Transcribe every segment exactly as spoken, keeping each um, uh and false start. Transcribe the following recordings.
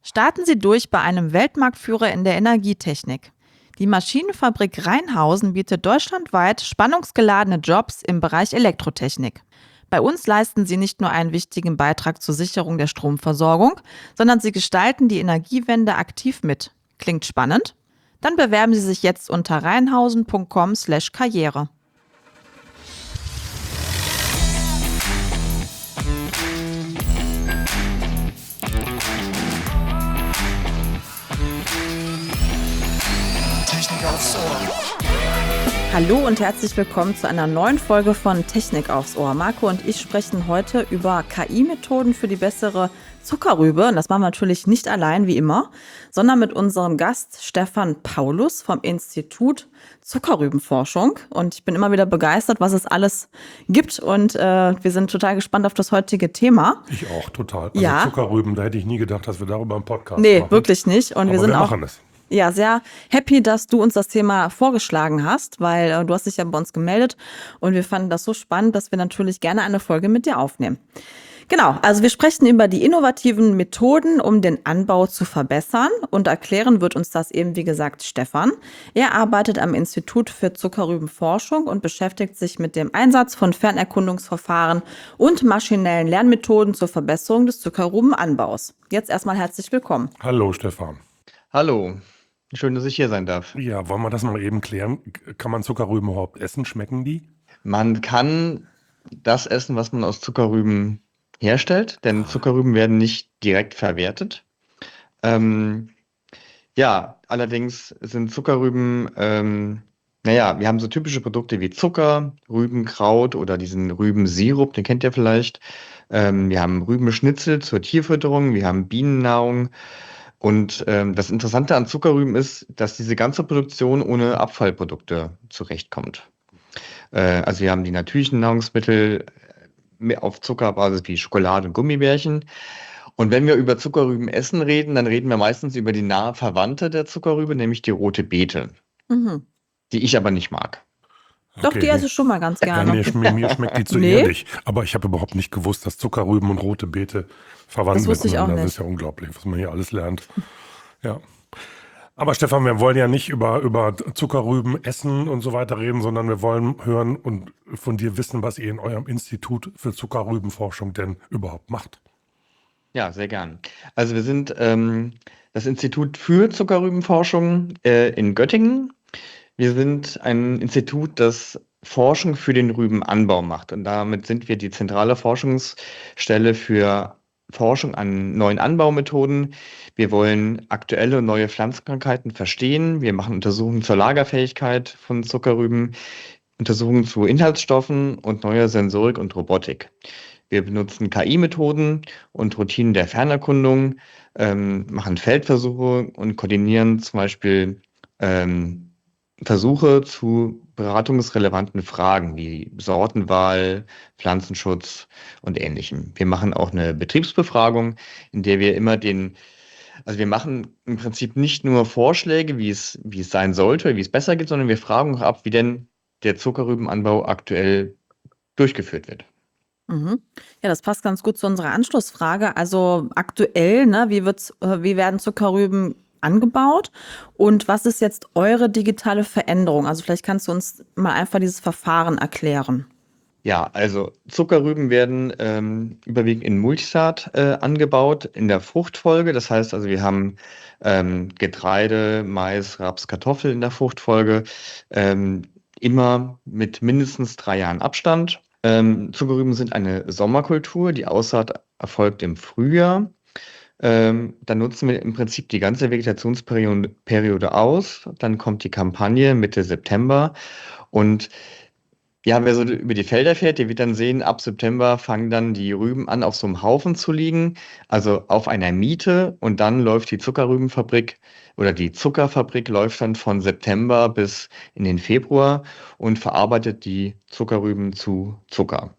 Starten Sie durch bei einem Weltmarktführer in der Energietechnik. Die Maschinenfabrik Rheinhausen bietet deutschlandweit spannungsgeladene Jobs im Bereich Elektrotechnik. Bei uns leisten Sie nicht nur einen wichtigen Beitrag zur Sicherung der Stromversorgung, sondern Sie gestalten die Energiewende aktiv mit. Klingt spannend? Dann bewerben Sie sich jetzt unter rheinhausen punkt com slash karriere. Technik aufs Ohr. Hallo und herzlich willkommen zu einer neuen Folge von Technik aufs Ohr. Marco und ich sprechen heute über K I-Methoden für die bessere Zuckerrübe. Und das machen wir natürlich nicht allein, wie immer, sondern mit unserem Gast Stefan Paulus vom Institut Zuckerrübenforschung. Und ich bin immer wieder begeistert, was es alles gibt. Und äh, wir sind total gespannt auf das heutige Thema. Ich auch, total. Also Ja. Zuckerrüben, da hätte ich nie gedacht, dass wir darüber einen Podcast Nee, machen. wirklich nicht. Und Aber wir sind wir auch machen es. ja, sehr happy, dass du uns das Thema vorgeschlagen hast, weil äh, du hast dich ja bei uns gemeldet und wir fanden das so spannend, dass wir natürlich gerne eine Folge mit dir aufnehmen. Genau, also wir sprechen über die innovativen Methoden, um den Anbau zu verbessern, und erklären wird uns das eben, wie gesagt, Stefan. Er arbeitet am Institut für Zuckerrübenforschung und beschäftigt sich mit dem Einsatz von Fernerkundungsverfahren und maschinellen Lernmethoden zur Verbesserung des Zuckerrübenanbaus. Jetzt erstmal herzlich willkommen. Hallo Stefan. Hallo, schön, dass ich hier sein darf. Ja, wollen wir das mal eben klären? Kann man Zuckerrüben überhaupt essen? Schmecken die? Man kann das essen, was man aus Zuckerrüben herstellt, denn Zuckerrüben werden nicht direkt verwertet. Ähm, ja, allerdings sind Zuckerrüben, ähm, naja, wir haben so typische Produkte wie Zucker, Rübenkraut oder diesen Rübensirup, den kennt ihr vielleicht. Ähm, wir haben Rübenschnitzel zur Tierfütterung, wir haben Bienennahrung. Und ähm, das Interessante an Zuckerrüben ist, dass diese ganze Produktion ohne Abfallprodukte zurechtkommt. Äh, also wir haben die natürlichen Nahrungsmittel äh, auf Zuckerbasis wie Schokolade und Gummibärchen. Und wenn wir über Zuckerrüben essen reden, dann reden wir meistens über die nahe Verwandte der Zuckerrübe, nämlich die rote Beete, Mhm. die ich aber nicht mag. Doch, die esse ich schon mal ganz Ja, gerne. mir, mir, mir schmeckt die zu Nee. ehrlich. Aber ich habe überhaupt nicht gewusst, dass Zuckerrüben und rote Beete verwandt Das sind wusste ich auch miteinander. Das nicht. ist ja unglaublich, was man hier alles lernt. Ja. Aber Stefan, wir wollen ja nicht über, über Zuckerrüben, Essen und so weiter reden, sondern wir wollen hören und von dir wissen, was ihr in eurem Institut für Zuckerrübenforschung denn überhaupt macht. Ja, sehr gern. Also wir sind ähm, das Institut für Zuckerrübenforschung äh, in Göttingen. Wir sind ein Institut, das Forschung für den Rübenanbau macht. Und damit sind wir die zentrale Forschungsstelle für Forschung an neuen Anbaumethoden. Wir wollen aktuelle und neue Pflanzenkrankheiten verstehen. Wir machen Untersuchungen zur Lagerfähigkeit von Zuckerrüben, Untersuchungen zu Inhaltsstoffen und neuer Sensorik und Robotik. Wir benutzen K I-Methoden und Routinen der Fernerkundung, ähm, machen Feldversuche und koordinieren zum Beispiel ähm, Versuche zu beratungsrelevanten Fragen wie Sortenwahl, Pflanzenschutz und Ähnlichem. Wir machen auch eine Betriebsbefragung, in der wir immer den, also wir machen im Prinzip nicht nur Vorschläge, wie es, wie es sein sollte, wie es besser geht, sondern wir fragen auch ab, wie denn der Zuckerrübenanbau aktuell durchgeführt wird. Mhm. Ja, das passt ganz gut zu unserer Anschlussfrage. Also aktuell, ne, wie wird's, äh, wie werden Zuckerrüben angebaut und was ist jetzt eure digitale Veränderung? Also vielleicht kannst du uns mal einfach dieses Verfahren erklären. Ja, also Zuckerrüben werden ähm, überwiegend in Multisaat äh, angebaut in der Fruchtfolge. Das heißt also, wir haben ähm, Getreide, Mais, Raps, Kartoffel in der Fruchtfolge, ähm, immer mit mindestens drei Jahren Abstand. Ähm, Zuckerrüben sind eine Sommerkultur. Die Aussaat erfolgt im Frühjahr. Ähm, dann nutzen wir im Prinzip die ganze Vegetationsperiode Periode aus. Dann kommt die Kampagne Mitte September. Und ja, wer so über die Felder fährt, der wird dann sehen, ab September fangen dann die Rüben an, auf so einem Haufen zu liegen, also auf einer Miete. Und dann läuft die Zuckerrübenfabrik oder die Zuckerfabrik läuft dann von September bis in den Februar und verarbeitet die Zuckerrüben zu Zucker.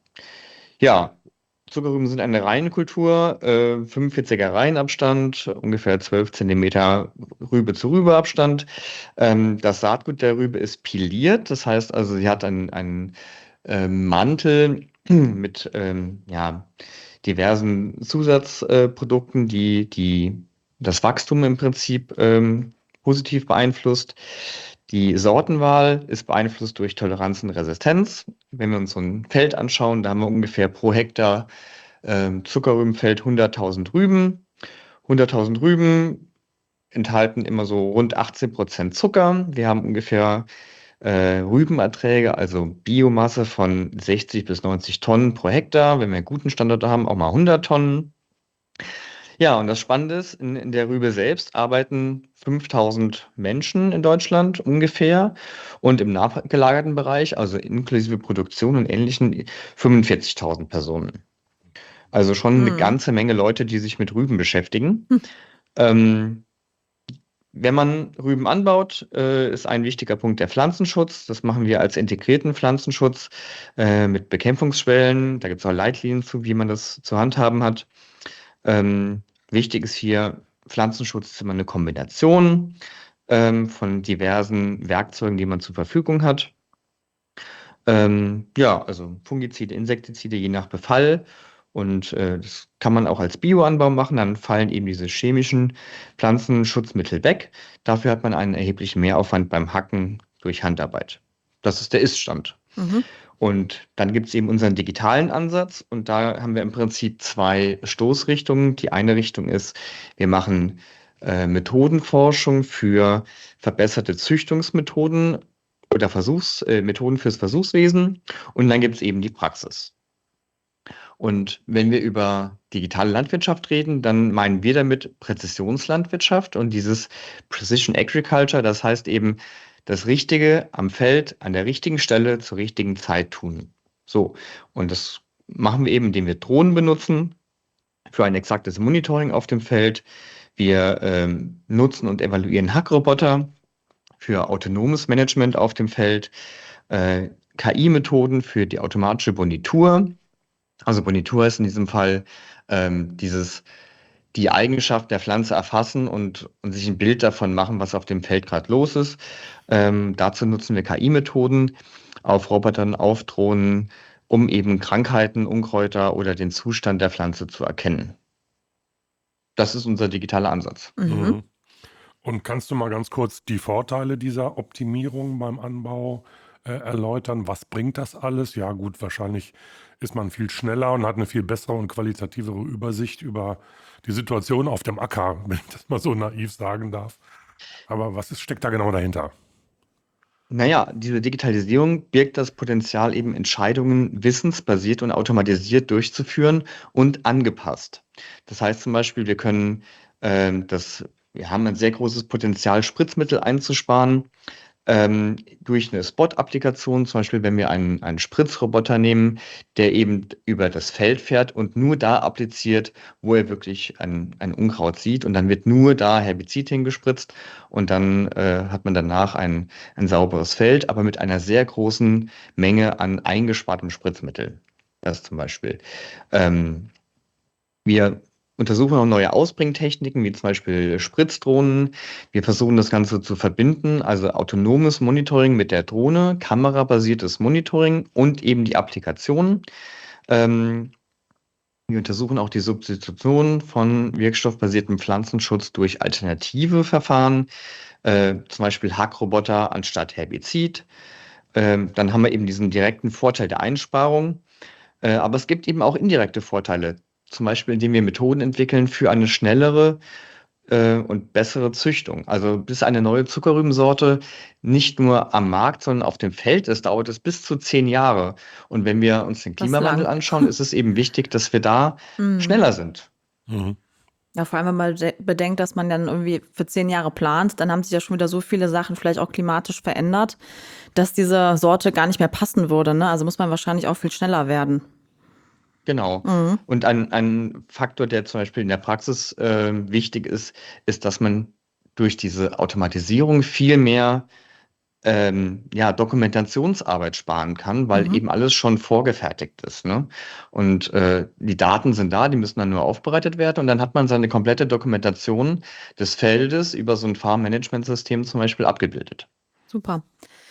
Ja, Zuckerrüben sind eine Reihenkultur, äh, fünfundvierziger Reihenabstand, ungefähr zwölf Zentimeter Rübe zu Rübe Abstand. Ähm, das Saatgut der Rübe ist piliert, das heißt also, sie hat einen, einen ähm, Mantel mit ähm, ja, diversen Zusatzprodukten, die die das Wachstum im Prinzip ähm, positiv beeinflusst. Die Sortenwahl ist beeinflusst durch Toleranz und Resistenz. Wenn wir uns so ein Feld anschauen, da haben wir ungefähr pro Hektar ähm, Zuckerrübenfeld hunderttausend Rüben. hunderttausend Rüben enthalten immer so rund achtzehn Prozent Zucker. Wir haben ungefähr äh, Rübenerträge, also Biomasse von sechzig bis neunzig Tonnen pro Hektar. Wenn wir einen guten Standort haben, auch mal hundert Tonnen. Ja, und das Spannende ist, in, in der Rübe selbst arbeiten fünftausend Menschen in Deutschland ungefähr und im nachgelagerten Bereich, also inklusive Produktion und Ähnlichem, fünfundvierzigtausend Personen. Also schon eine Mhm. ganze Menge Leute, die sich mit Rüben beschäftigen. Hm. Ähm, Wenn man Rüben anbaut, äh, ist ein wichtiger Punkt der Pflanzenschutz. Das machen wir als integrierten Pflanzenschutz äh, mit Bekämpfungsschwellen. Da gibt es auch Leitlinien zu, wie man das zu handhaben hat. Ähm, wichtig ist hier, Pflanzenschutz ist immer eine Kombination ähm, von diversen Werkzeugen, die man zur Verfügung hat. Ähm, ja, also Fungizide, Insektizide, je nach Befall. Und äh, das kann man auch als Bioanbau machen. Dann fallen eben diese chemischen Pflanzenschutzmittel weg. Dafür hat man einen erheblichen Mehraufwand beim Hacken durch Handarbeit. Das ist der Ist-Stand. Mhm. Und dann gibt es eben unseren digitalen Ansatz. Und da haben wir im Prinzip zwei Stoßrichtungen. Die eine Richtung ist, wir machen äh, Methodenforschung für verbesserte Züchtungsmethoden oder Versuchs, äh, Methoden fürs Versuchswesen. Und dann gibt es eben die Praxis. Und wenn wir über digitale Landwirtschaft reden, dann meinen wir damit Präzisionslandwirtschaft und dieses Precision Agriculture, das heißt eben das Richtige am Feld, an der richtigen Stelle, zur richtigen Zeit tun. So, und das machen wir eben, indem wir Drohnen benutzen für ein exaktes Monitoring auf dem Feld. Wir ähm, nutzen und evaluieren Hackroboter für autonomes Management auf dem Feld, äh, K I-Methoden für die automatische Bonitur. Also Bonitur ist in diesem Fall ähm, dieses, die Eigenschaft der Pflanze erfassen und, und sich ein Bild davon machen, was auf dem Feld gerade los ist. Ähm, dazu nutzen wir K I-Methoden auf Robotern, auf Drohnen, um eben Krankheiten, Unkräuter oder den Zustand der Pflanze zu erkennen. Das ist unser digitaler Ansatz. Mhm. Mhm. Und kannst du mal ganz kurz die Vorteile dieser Optimierung beim Anbau äh, erläutern? Was bringt das alles? Ja gut, wahrscheinlich ist man viel schneller und hat eine viel bessere und qualitativere Übersicht über die Situation auf dem Acker, wenn ich das mal so naiv sagen darf. Aber was ist, steckt da genau dahinter? Naja, diese Digitalisierung birgt das Potenzial, eben Entscheidungen wissensbasiert und automatisiert durchzuführen und angepasst. Das heißt zum Beispiel, wir können ähm, das, wir haben ein sehr großes Potenzial, Spritzmittel einzusparen ähm, durch eine Spot-Applikation. Zum Beispiel, wenn wir einen, einen Spritzroboter nehmen, der eben über das Feld fährt und nur da appliziert, wo er wirklich ein, ein Unkraut sieht. Und dann wird nur da Herbizid hingespritzt und dann äh, hat man danach ein, ein sauberes Feld, aber mit einer sehr großen Menge an eingespartem Spritzmittel. Das zum Beispiel. Ähm, wir untersuchen auch neue Ausbringtechniken, wie zum Beispiel Spritzdrohnen. Wir versuchen das Ganze zu verbinden, also autonomes Monitoring mit der Drohne, kamerabasiertes Monitoring und eben die Applikation. Ähm, wir untersuchen auch die Substitution von wirkstoffbasiertem Pflanzenschutz durch alternative Verfahren, äh, zum Beispiel Hackroboter anstatt Herbizid. Ähm, dann haben wir eben diesen direkten Vorteil der Einsparung. Äh, aber es gibt eben auch indirekte Vorteile, zum Beispiel indem wir Methoden entwickeln für eine schnellere äh, und bessere Züchtung. Also bis eine neue Zuckerrübensorte nicht nur am Markt, sondern auf dem Feld ist, dauert es bis zu zehn Jahre. Und wenn wir uns den Das ist Klimawandel lang. anschauen, ist es eben wichtig, dass wir da Mhm. schneller sind. Mhm. Ja, vor allem, wenn man bede- bedenkt, dass man dann irgendwie für zehn Jahre plant, dann haben sich ja schon wieder so viele Sachen vielleicht auch klimatisch verändert, dass diese Sorte gar nicht mehr passen würde, ne? Also muss man wahrscheinlich auch viel schneller werden. Genau. Mhm. Und ein, ein Faktor, der zum Beispiel in der Praxis äh, wichtig ist, ist, dass man durch diese Automatisierung viel mehr ähm, ja, Dokumentationsarbeit sparen kann, weil Mhm. eben alles schon vorgefertigt ist. Ne? Und äh, die Daten sind da, die müssen dann nur aufbereitet werden und dann hat man seine komplette Dokumentation des Feldes über so ein Farmmanagementsystem zum Beispiel abgebildet. Super.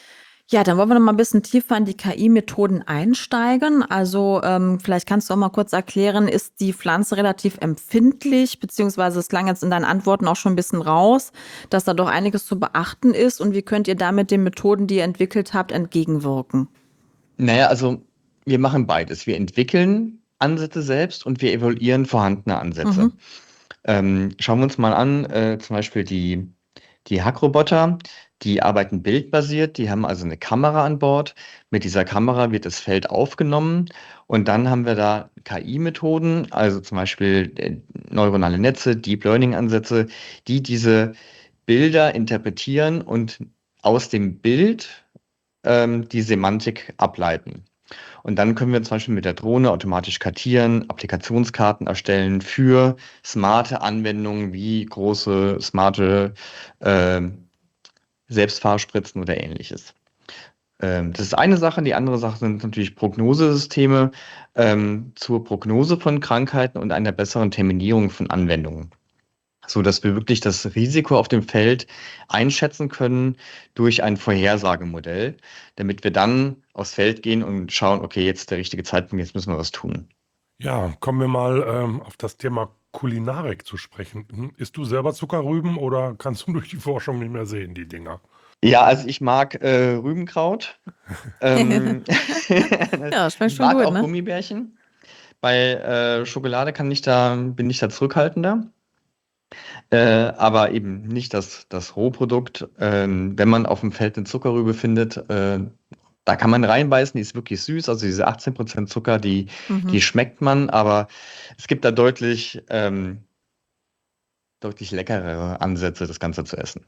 Ja, dann wollen wir noch mal ein bisschen tiefer in die K I-Methoden einsteigen. Also, ähm, vielleicht kannst du auch mal kurz erklären, ist die Pflanze relativ empfindlich, beziehungsweise es klang jetzt in deinen Antworten auch schon ein bisschen raus, dass da doch einiges zu beachten ist. Und wie könnt ihr damit den Methoden, die ihr entwickelt habt, entgegenwirken? Naja, also wir machen beides. Wir entwickeln Ansätze selbst und wir evaluieren vorhandene Ansätze. Mhm. Ähm, schauen wir uns mal an, äh, zum Beispiel die, die Hackroboter, die arbeiten bildbasiert, die haben also eine Kamera an Bord. Mit dieser Kamera wird das Feld aufgenommen und dann haben wir da K I-Methoden, also zum Beispiel äh, neuronale Netze, Deep Learning-Ansätze, die diese Bilder interpretieren und aus dem Bild ähm, die Semantik ableiten. Und dann können wir zum Beispiel mit der Drohne automatisch kartieren, Applikationskarten erstellen für smarte Anwendungen wie große, smarte äh, Selbstfahrspritzen oder ähnliches. Ähm, das ist eine Sache. Die andere Sache sind natürlich Prognosesysteme ähm, zur Prognose von Krankheiten und einer besseren Terminierung von Anwendungen, so dass wir wirklich das Risiko auf dem Feld einschätzen können durch ein Vorhersagemodell, damit wir dann aufs Feld gehen und schauen, okay, jetzt ist der richtige Zeitpunkt, jetzt müssen wir was tun. Ja, kommen wir mal ähm, auf das Thema Kulinarik zu sprechen. Hm, Isst du selber Zuckerrüben oder kannst du durch die Forschung nicht mehr sehen, die Dinger? Ja, also ich mag äh, Rübenkraut. Ähm, Ja, schmeckt ich schon mag gut, auch ne? Gummibärchen. Bei äh, Schokolade kann ich da, bin ich da zurückhaltender. Äh, aber eben nicht das, das Rohprodukt. Ähm, wenn man auf dem Feld eine Zuckerrübe findet, äh, da kann man reinbeißen, die ist wirklich süß. Also diese achtzehn Prozent Zucker, die, Mhm. die schmeckt man, aber es gibt da deutlich, ähm, deutlich leckerere Ansätze, das Ganze zu essen.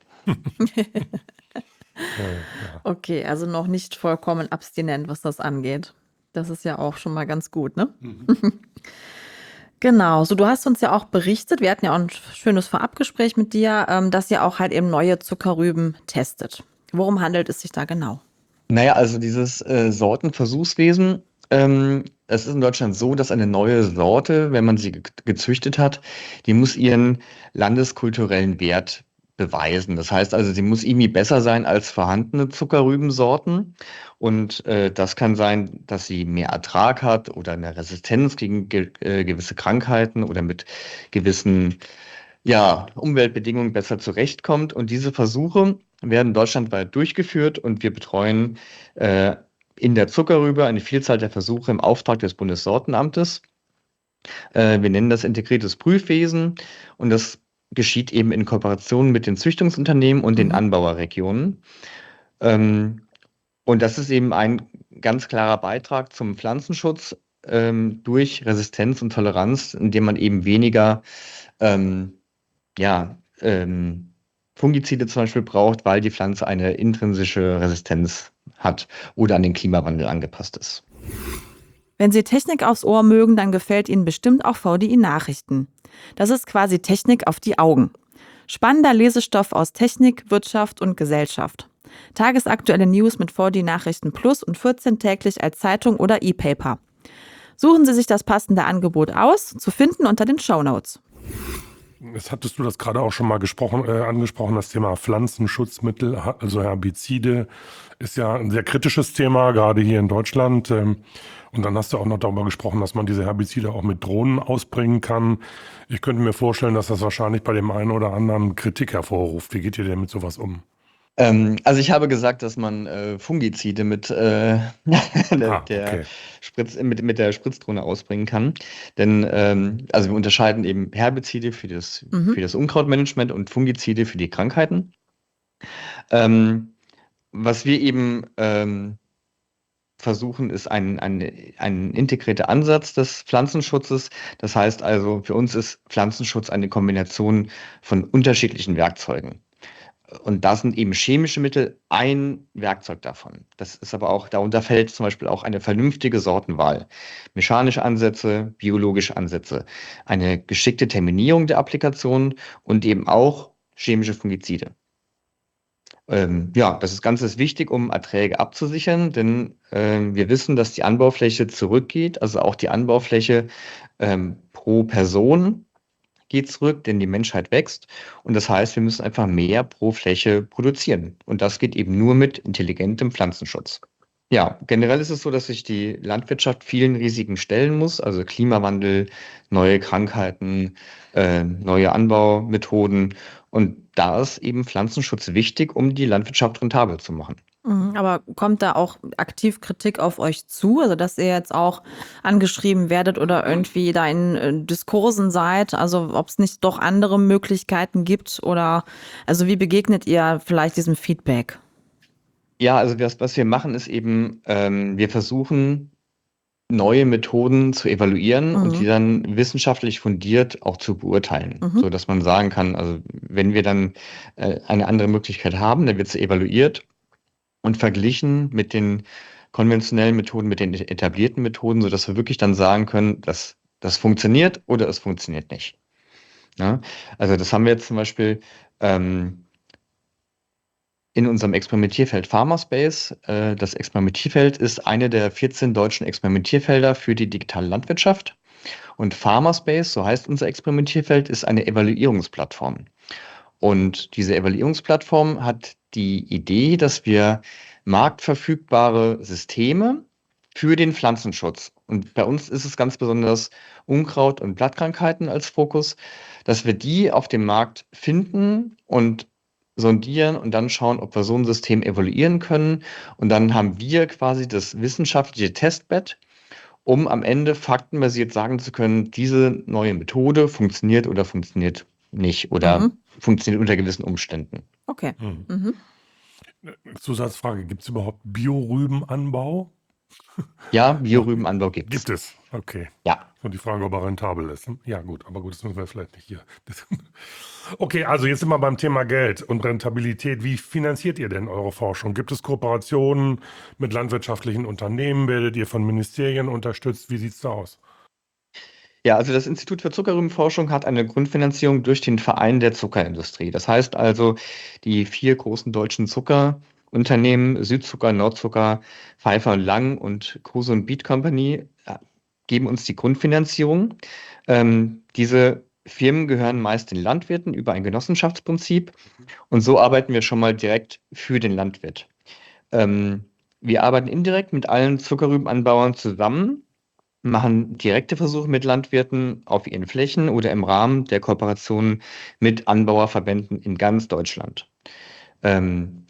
Äh, ja. Okay, also noch nicht vollkommen abstinent, was das angeht. Das ist ja auch schon mal ganz gut, ne? Mhm. Genau, so du hast uns ja auch berichtet, wir hatten ja auch ein schönes Vorabgespräch mit dir, ähm, dass ihr auch halt eben neue Zuckerrüben testet. Worum handelt es sich da genau? Naja, also dieses äh, Sortenversuchswesen, ähm, es ist in Deutschland so, dass eine neue Sorte, wenn man sie ge gezüchtet hat, die muss ihren landeskulturellen Wert beweisen. Das heißt also, sie muss irgendwie besser sein als vorhandene Zuckerrübensorten. Und äh, das kann sein, dass sie mehr Ertrag hat oder eine Resistenz gegen ge äh, gewisse Krankheiten oder mit gewissen ja, Umweltbedingungen besser zurechtkommt. Und diese Versuche werden deutschlandweit durchgeführt und wir betreuen äh, in der Zuckerrübe eine Vielzahl der Versuche im Auftrag des Bundessortenamtes. Äh, wir nennen das integriertes Prüfwesen und das geschieht eben in Kooperation mit den Züchtungsunternehmen und den Mhm. Anbauerregionen. Ähm, und das ist eben ein ganz klarer Beitrag zum Pflanzenschutz ähm, durch Resistenz und Toleranz, indem man eben weniger ähm, ja, ähm, Fungizide zum Beispiel braucht, weil die Pflanze eine intrinsische Resistenz hat oder an den Klimawandel angepasst ist. Wenn Sie Technik aufs Ohr mögen, dann gefällt Ihnen bestimmt auch V D I Nachrichten. Das ist quasi Technik auf die Augen. Spannender Lesestoff aus Technik, Wirtschaft und Gesellschaft. Tagesaktuelle News mit V D I Nachrichten Plus und vierzehn täglich als Zeitung oder E-Paper. Suchen Sie sich das passende Angebot aus, zu finden unter den Shownotes. Jetzt hattest du das gerade auch schon mal gesprochen, äh, angesprochen, das Thema Pflanzenschutzmittel, ha- also Herbizide, ist ja ein sehr kritisches Thema, gerade hier in Deutschland. Ähm, und dann hast du auch noch darüber gesprochen, dass man diese Herbizide auch mit Drohnen ausbringen kann. Ich könnte mir vorstellen, dass das wahrscheinlich bei dem einen oder anderen Kritik hervorruft. Wie geht ihr denn mit sowas um? Ähm, also ich habe gesagt, dass man äh, Fungizide mit, äh, der, Ah, der okay. Spritz, mit, mit der Spritzdrohne ausbringen kann. Denn ähm, also wir unterscheiden eben Herbizide für das, für Mhm. das Unkrautmanagement und Fungizide für die Krankheiten. Ähm, was wir eben ähm, versuchen, ist ein, ein, ein integrierter Ansatz des Pflanzenschutzes. Das heißt also, für uns ist Pflanzenschutz eine Kombination von unterschiedlichen Werkzeugen. Und da sind eben chemische Mittel ein Werkzeug davon. Das ist aber auch, darunter fällt zum Beispiel auch eine vernünftige Sortenwahl. Mechanische Ansätze, biologische Ansätze, eine geschickte Terminierung der Applikation und eben auch chemische Fungizide. Ähm, ja, das ist Ganze ist wichtig, um Erträge abzusichern, denn ähm, wir wissen, dass die Anbaufläche zurückgeht, also auch die Anbaufläche ähm, pro Person geht zurück, denn die Menschheit wächst. Und das heißt, wir müssen einfach mehr pro Fläche produzieren. Und das geht eben nur mit intelligentem Pflanzenschutz. Ja, generell ist es so, dass sich die Landwirtschaft vielen Risiken stellen muss, also Klimawandel, neue Krankheiten, äh, neue Anbaumethoden. Und da ist eben Pflanzenschutz wichtig, um die Landwirtschaft rentabel zu machen. Mhm, aber kommt da auch aktiv Kritik auf euch zu? Also, dass ihr jetzt auch angeschrieben werdet oder irgendwie da in äh, Diskursen seid? Also, ob es nicht doch andere Möglichkeiten gibt oder also wie begegnet ihr vielleicht diesem Feedback? Ja, also das, was wir machen, ist eben, ähm, wir versuchen, neue Methoden zu evaluieren und die Mhm. dann wissenschaftlich fundiert auch zu beurteilen, Mhm. so dass man sagen kann, also wenn wir dann äh, eine andere Möglichkeit haben, dann wird sie evaluiert und verglichen mit den konventionellen Methoden, mit den etablierten Methoden, sodass wir wirklich dann sagen können, dass das funktioniert oder es funktioniert nicht. Ja? Also das haben wir jetzt zum Beispiel ähm, in unserem Experimentierfeld Pharmaspace. Äh, das Experimentierfeld ist eine der vierzehn deutschen Experimentierfelder für die digitale Landwirtschaft. Und Pharmaspace, so heißt unser Experimentierfeld, ist eine Evaluierungsplattform. Und diese Evaluierungsplattform hat die Idee, dass wir marktverfügbare Systeme für den Pflanzenschutz, und bei uns ist es ganz besonders Unkraut- und Blattkrankheiten als Fokus, dass wir die auf dem Markt finden und sondieren und dann schauen, ob wir so ein System evaluieren können. Und dann haben wir quasi das wissenschaftliche Testbett, um am Ende faktenbasiert sagen zu können, diese neue Methode funktioniert oder funktioniert nicht oder Mhm. funktioniert unter gewissen Umständen. Okay. Hm. Mhm. Zusatzfrage, gibt es überhaupt Biorübenanbau? Ja, Noch Biorübenanbau gibt's. gibt es, okay. Ja. Und die Frage, ob er rentabel ist. hm? Ja, gut, aber gut, das müssen wir vielleicht nicht hier. Das- Okay, also jetzt sind wir beim Thema Geld und Rentabilität. Wie finanziert ihr denn eure Forschung? Gibt es Kooperationen mit landwirtschaftlichen Unternehmen? Werdet ihr von Ministerien unterstützt? Wie sieht es da aus? Ja, also das Institut für Zuckerrübenforschung hat eine Grundfinanzierung durch den Verein der Zuckerindustrie. Das heißt also, die vier großen deutschen Zuckerunternehmen, Südzucker, Nordzucker, Pfeiffer und Lang und Kruse und Beet Company, äh, geben uns die Grundfinanzierung. Ähm, diese Firmen gehören meist den Landwirten über ein Genossenschaftsprinzip, und so arbeiten wir schon mal direkt für den Landwirt. Ähm, wir arbeiten indirekt mit allen Zuckerrübenanbauern zusammen, machen direkte Versuche mit Landwirten auf ihren Flächen oder im Rahmen der Kooperation mit Anbauerverbänden in ganz Deutschland. Ähm,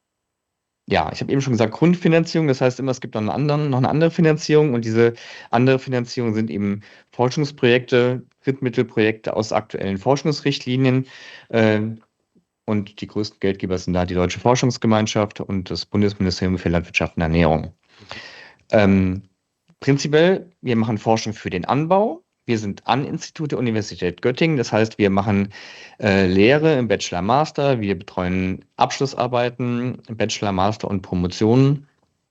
ja, ich habe eben schon gesagt, Grundfinanzierung, das heißt immer, es gibt noch, einen anderen, noch eine andere Finanzierung, und diese andere Finanzierung sind eben Forschungsprojekte, Drittmittelprojekte aus aktuellen Forschungsrichtlinien. Äh, und die größten Geldgeber sind da die Deutsche Forschungsgemeinschaft und das Bundesministerium für Landwirtschaft und Ernährung. Ähm, Prinzipiell, wir machen Forschung für den Anbau. Wir sind an Institut der Universität Göttingen. Das heißt, wir machen äh, Lehre im Bachelor, Master. Wir betreuen Abschlussarbeiten, Bachelor, Master und Promotionen.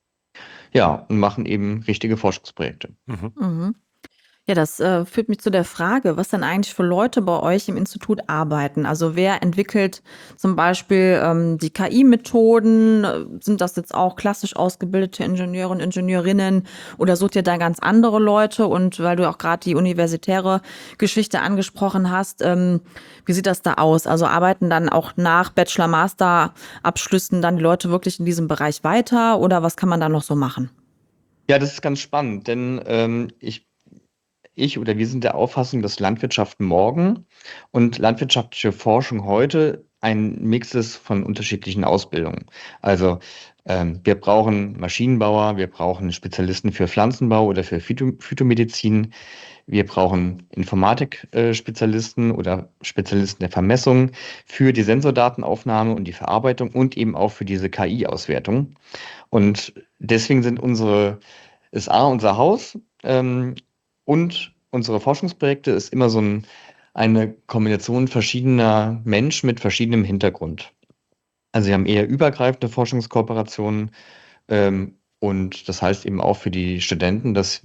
Ja, und machen eben richtige Forschungsprojekte. Mhm. Mhm. Ja, das äh, führt mich zu der Frage, was denn eigentlich für Leute bei euch im Institut arbeiten. Also wer entwickelt zum Beispiel ähm, die K I-Methoden? Äh, Sind das jetzt auch klassisch ausgebildete Ingenieure und Ingenieurinnen oder sucht ihr da ganz andere Leute? Und weil du auch gerade die universitäre Geschichte angesprochen hast, ähm, wie sieht das da aus? Also arbeiten dann auch nach Bachelor-Master-Abschlüssen dann die Leute wirklich in diesem Bereich weiter oder was kann man da noch so machen? Ja, das ist ganz spannend, denn ähm, ich Ich oder wir sind der Auffassung, dass Landwirtschaft morgen und landwirtschaftliche Forschung heute ein Mix ist von unterschiedlichen Ausbildungen. Also ähm, wir brauchen Maschinenbauer, wir brauchen Spezialisten für Pflanzenbau oder für Phyto Phytomedizin, wir brauchen Informatik-Spezialisten oder Spezialisten der Vermessung für die Sensordatenaufnahme und die Verarbeitung und eben auch für diese K I-Auswertung. Und deswegen sind unsere, ist A unser Haus, ähm, und unsere Forschungsprojekte ist immer so ein, eine Kombination verschiedener Menschen mit verschiedenem Hintergrund. Also wir haben eher übergreifende Forschungskooperationen, ähm, und das heißt eben auch für die Studenten, dass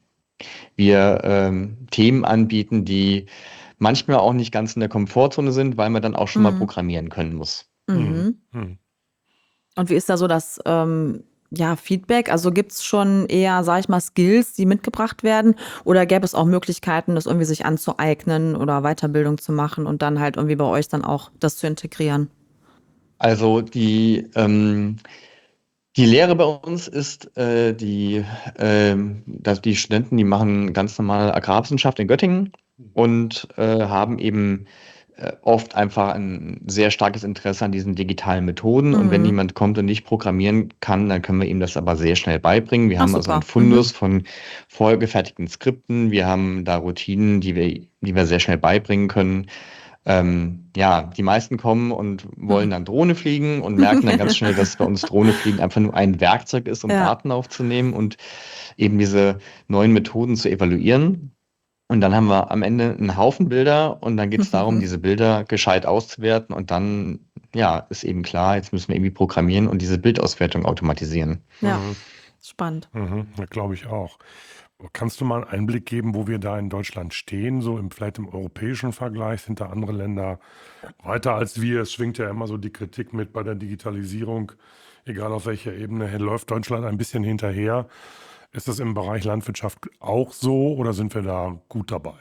wir ähm, Themen anbieten, die manchmal auch nicht ganz in der Komfortzone sind, weil man dann auch schon mal Mhm. programmieren können muss. Mhm. Mhm. Mhm. Und wie ist da so das, ähm, ja, Feedback? Also gibt's schon eher, sage ich mal, Skills, die mitgebracht werden? Oder gäbe es auch Möglichkeiten, das irgendwie sich anzueignen oder Weiterbildung zu machen und dann halt irgendwie bei euch dann auch das zu integrieren? Also die, ähm, die Lehre bei uns ist, äh, die, ähm, dass die Studenten, die machen ganz normal Agrarwissenschaft in Göttingen und äh, haben eben äh, oft einfach ein sehr starkes Interesse an diesen digitalen Methoden. Und wenn Mhm. jemand kommt und nicht programmieren kann, dann können wir ihm das aber sehr schnell beibringen. Wir Ach, haben also einen super. Mhm. Fundus von vorgefertigten Skripten. Wir haben da Routinen, die wir, die wir sehr schnell beibringen können. Ähm, ja, die meisten kommen und wollen dann Drohne fliegen und merken dann ganz schnell, dass bei uns Drohne fliegen einfach nur ein Werkzeug ist, um Ja. Daten aufzunehmen und eben diese neuen Methoden zu evaluieren. Und dann haben wir am Ende einen Haufen Bilder und dann geht es darum, diese Bilder gescheit auszuwerten und dann, ja, ist eben klar, jetzt müssen wir irgendwie programmieren und diese Bildauswertung automatisieren. Ja, Mhm. spannend. Mhm. Ja, glaube ich auch. Kannst du mal einen Einblick geben, wo wir da in Deutschland stehen, so im, vielleicht im europäischen Vergleich? Sind da andere Länder weiter als wir? Es schwingt ja immer so die Kritik mit bei der Digitalisierung, egal auf welcher Ebene, läuft Deutschland ein bisschen hinterher. Ist das im Bereich Landwirtschaft auch so oder sind wir da gut dabei?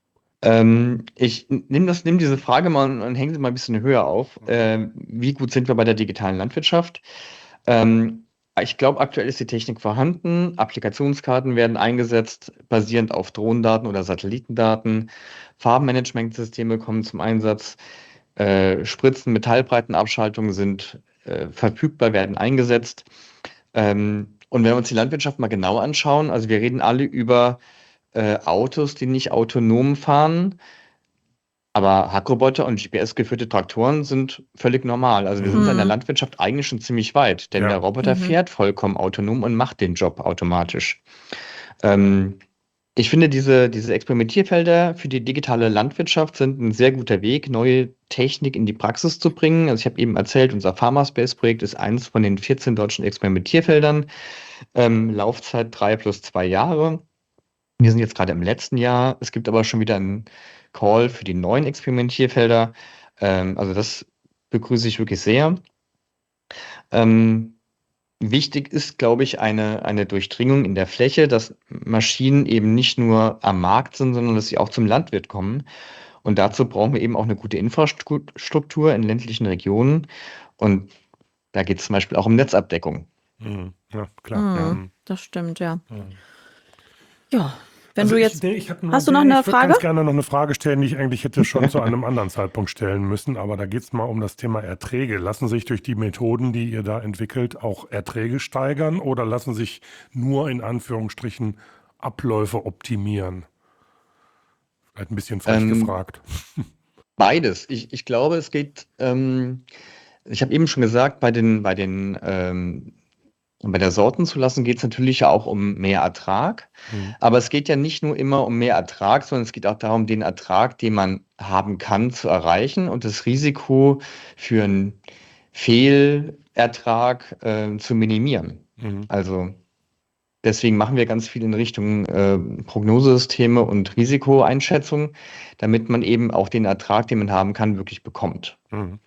Ähm, ich nehme das, nimm diese Frage mal und, und hänge sie mal ein bisschen höher auf. Ähm, wie gut sind wir bei der digitalen Landwirtschaft? Ähm, ich glaube, aktuell ist die Technik vorhanden. Applikationskarten werden eingesetzt, basierend auf Drohnendaten oder Satellitendaten. Farbenmanagementsysteme kommen zum Einsatz. Äh, Spritzen, Metallbreitenabschaltungen sind äh, verfügbar, werden eingesetzt. Ähm, und wenn wir uns die Landwirtschaft mal genau anschauen, also wir reden alle über äh, Autos, die nicht autonom fahren, aber Hackroboter und G P S-geführte Traktoren sind völlig normal. Also wir sind Mhm. da in der Mhm. Landwirtschaft eigentlich schon ziemlich weit, denn der Ja. Roboter Mhm. fährt vollkommen autonom und macht den Job automatisch. Ähm, ich finde, diese, diese Experimentierfelder für die digitale Landwirtschaft sind ein sehr guter Weg, neue Technik in die Praxis zu bringen. Also ich habe eben erzählt, unser Pharmaspace-Projekt ist eins von den vierzehn deutschen Experimentierfeldern. Ähm, Laufzeit drei plus zwei Jahre. Wir sind jetzt gerade im letzten Jahr. Es gibt aber schon wieder einen Call für die neuen Experimentierfelder. Ähm, also das begrüße ich wirklich sehr. Ähm, Wichtig ist, glaube ich, eine, eine Durchdringung in der Fläche, dass Maschinen eben nicht nur am Markt sind, sondern dass sie auch zum Landwirt kommen. Und dazu brauchen wir eben auch eine gute Infrastruktur in ländlichen Regionen. Und da geht es zum Beispiel auch um Netzabdeckung. Mhm. Ja, klar. Ja. Mhm. Mhm. Das stimmt, ja. Mhm. Ja, wenn Also du ich, jetzt, nee, ich habe nur, hast du noch nee, eine ich würde Frage? ganz gerne noch eine Frage stellen, die ich eigentlich hätte schon zu einem anderen Zeitpunkt stellen müssen, aber da geht es mal um das Thema Erträge. Lassen sich durch die Methoden, die ihr da entwickelt, auch Erträge steigern oder lassen sich nur in Anführungsstrichen Abläufe optimieren? Vielleicht ein bisschen frech Ähm, gefragt. Beides. Ich, ich glaube, es geht, ähm, ich habe eben schon gesagt, bei den, bei den, ähm, bei der Sortenzulassung geht es natürlich ja auch um mehr Ertrag. Mhm. Aber es geht ja nicht nur immer um mehr Ertrag, sondern es geht auch darum, den Ertrag, den man haben kann, zu erreichen und das Risiko für einen Fehlertrag äh, zu minimieren. Mhm. Also deswegen machen wir ganz viel in Richtung äh, Prognosesysteme und Risikoeinschätzung, damit man eben auch den Ertrag, den man haben kann, wirklich bekommt. Mhm.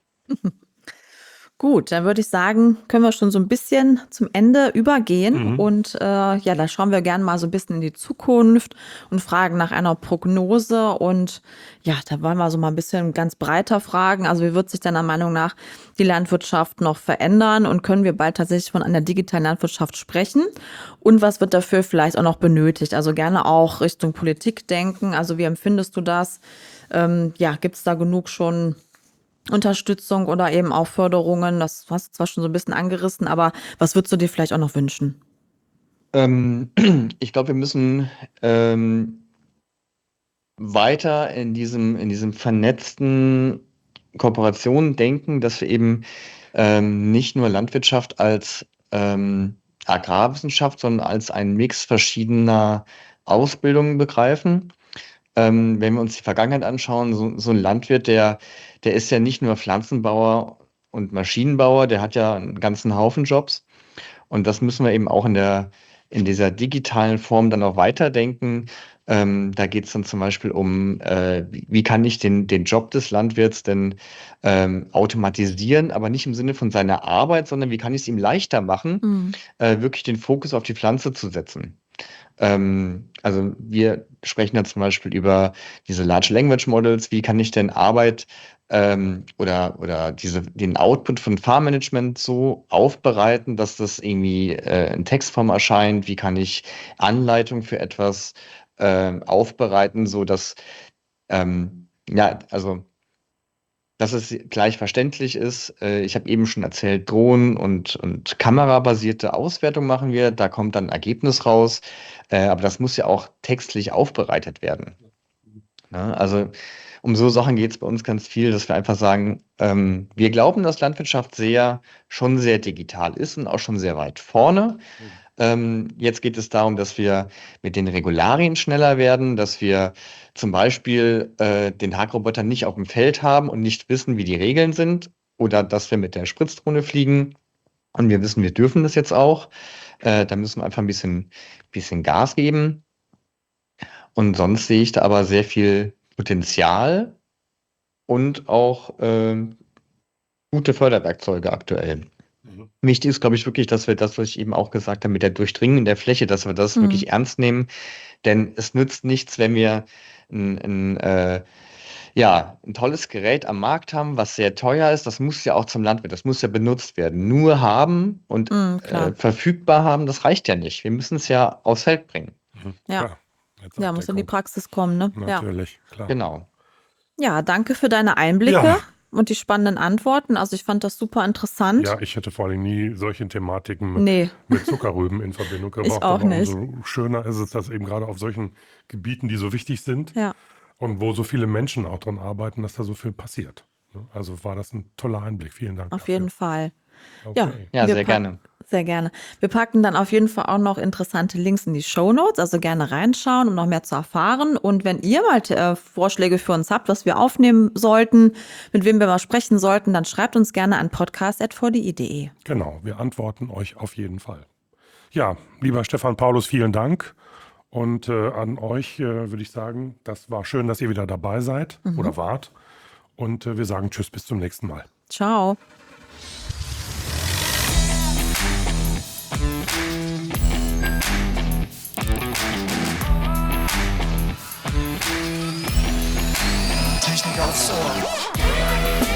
Gut, dann würde ich sagen, können wir schon so ein bisschen zum Ende übergehen. Mhm. Und äh, ja, da schauen wir gerne mal so ein bisschen in die Zukunft und fragen nach einer Prognose. Und ja, da wollen wir so mal ein bisschen ganz breiter fragen. Also wie wird sich deiner Meinung nach die Landwirtschaft noch verändern? Und können wir bald tatsächlich von einer digitalen Landwirtschaft sprechen? Und was wird dafür vielleicht auch noch benötigt? Also gerne auch Richtung Politik denken. Also wie empfindest du das? Ähm, ja, gibt es da genug schon Unterstützung oder eben auch Förderungen? Das hast du zwar schon so ein bisschen angerissen, aber was würdest du dir vielleicht auch noch wünschen? Ähm, ich glaube, wir müssen ähm, weiter in diesem, in diesem vernetzten Kooperationen denken, dass wir eben ähm, nicht nur Landwirtschaft als ähm, Agrarwissenschaft, sondern als einen Mix verschiedener Ausbildungen begreifen. Ähm, wenn wir uns die Vergangenheit anschauen, so, so ein Landwirt, der, der ist ja nicht nur Pflanzenbauer und Maschinenbauer, der hat ja einen ganzen Haufen Jobs. Und das müssen wir eben auch in der, in dieser digitalen Form dann auch weiterdenken. Ähm, da geht es dann zum Beispiel um, äh, wie, wie kann ich den, den Job des Landwirts denn ähm, automatisieren, aber nicht im Sinne von seiner Arbeit, sondern wie kann ich es ihm leichter machen, Mhm. äh, wirklich den Fokus auf die Pflanze zu setzen. Ähm, also wir sprechen da zum Beispiel über diese Large Language Models. Wie kann ich denn Arbeit ähm, oder, oder diese, den Output von Farmmanagement so aufbereiten, dass das irgendwie äh, in Textform erscheint? Wie kann ich Anleitung für etwas ähm, aufbereiten, so dass ähm, ja, also dass es gleich verständlich ist. Äh, Ich habe eben schon erzählt, Drohnen und, und kamerabasierte Auswertung machen wir. Da kommt dann ein Ergebnis raus. Äh, Aber das muss ja auch textlich aufbereitet werden. Ne? Also um so Sachen geht es bei uns ganz viel, dass wir einfach sagen, ähm, wir glauben, dass Landwirtschaft sehr, schon sehr digital ist und auch schon sehr weit vorne. Ähm, jetzt geht es darum, dass wir mit den Regularien schneller werden, dass wir zum Beispiel äh, den Hackroboter nicht auf dem Feld haben und nicht wissen, wie die Regeln sind, oder dass wir mit der Spritzdrohne fliegen und wir wissen, wir dürfen das jetzt auch. Äh, da müssen wir einfach ein bisschen, bisschen Gas geben. Und sonst sehe ich da aber sehr viel Potenzial und auch ähm, gute Förderwerkzeuge aktuell. Mhm. Wichtig ist, glaube ich, wirklich, dass wir das, was ich eben auch gesagt habe, mit der Durchdringung der Fläche, dass wir das Mhm. wirklich ernst nehmen. Denn es nützt nichts, wenn wir ein, ein, äh, ja, ein tolles Gerät am Markt haben, was sehr teuer ist. Das muss ja auch zum Landwirt, das muss ja benutzt werden. Nur haben und Mhm, äh, klar. verfügbar haben, das reicht ja nicht. Wir müssen es ja aufs Feld bringen. Mhm. Ja. Klar. Jetzt Ja, muss in die Abdeckung. Praxis kommen, ne? Ja. Natürlich, klar. Genau. Ja, danke für deine Einblicke Ja. und die spannenden Antworten. Also ich fand das super interessant. Ja, ich hätte vor allem nie solche Thematiken mit, Nee, mit Zuckerrüben in Verbindung ich gebracht. auch Aber nicht. umso schöner ist es, dass eben gerade auf solchen Gebieten, die so wichtig sind Ja, und wo so viele Menschen auch dran arbeiten, dass da so viel passiert. Ne? Also war das ein toller Einblick. Vielen Dank auf dafür. jeden Fall. Ja, Okay. Ja, wir sehr pack- gerne. Sehr gerne. Wir packen dann auf jeden Fall auch noch interessante Links in die Shownotes, also gerne reinschauen, um noch mehr zu erfahren. Und wenn ihr mal äh, Vorschläge für uns habt, was wir aufnehmen sollten, mit wem wir mal sprechen sollten, dann schreibt uns gerne an podcast at v d i punkt d e. Genau, wir antworten euch auf jeden Fall. Ja, lieber Stefan Paulus, vielen Dank. Und äh, an euch äh, würde ich sagen, das war schön, dass ihr wieder dabei seid oder wart. Und äh, wir sagen Tschüss, bis zum nächsten Mal. Ciao. Technik aufs Ohr.